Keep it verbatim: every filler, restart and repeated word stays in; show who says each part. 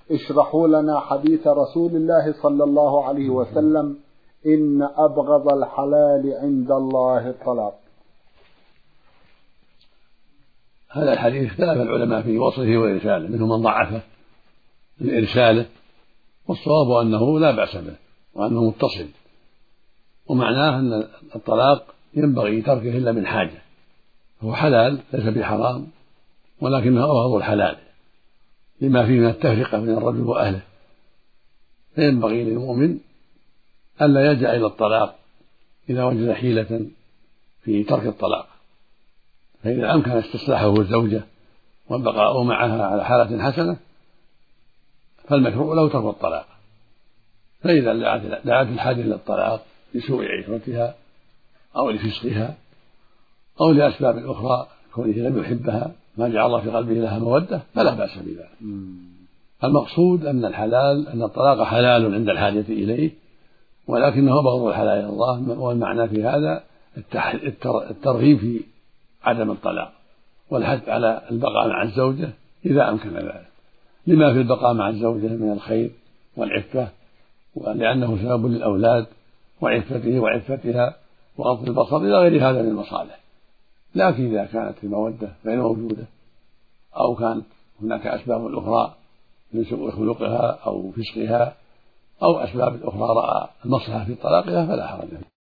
Speaker 1: اشرحوا لنا حديث رسول الله صلى الله عليه وسلم: إن أبغض الحلال عند الله الطلاق.
Speaker 2: هذا الحديث اختلف العلماء في وصفه وإرساله، منهم من ضعفه من إرساله، والصواب أنه لا بأس به وأنه متصل، ومعناه أن الطلاق ينبغي تركه إلا من حاجة، هو حلال ليس بحرام ولكنه أبغض الحلال لما فيه من التفرقة بين الرجل وأهله، فينبغي للمؤمن ألا يلجأ إلى الطلاق إذا وجد حيلة في ترك الطلاق، فإذا أمكن استصلاحه الزوجة والبقاء معها على حالة حسنة فالمشروع له ترك الطلاق. فإذا دعت الحاجة إلى الطلاق لسوء عشرتها أو لفسقها أو لأسباب أخرى كونه لم يحبها ما جعل الله في قلبه لها مودة فلا بأس بذلك. المقصود أن الحلال أن الطلاق حلال عند الحاجة إليه، ولكنه أبغض الحلال إلى الله، والمعنى في هذا الترغيب في عدم الطلاق والحث على البقاء مع الزوجة إذا أمكن ذلك، لما في البقاء مع الزوجة من الخير والعفة، ولأنه سبب للأولاد وعفته وعفتها وغض البصر إلى غير هذا من المصالح. لكن إذا كانت المودة غير موجودة أو كانت هناك أسباب أخرى من سوء خلقها أو فسقها أو أسباب أخرى رأى المصلحة في طلاقها فلا حرج فيه.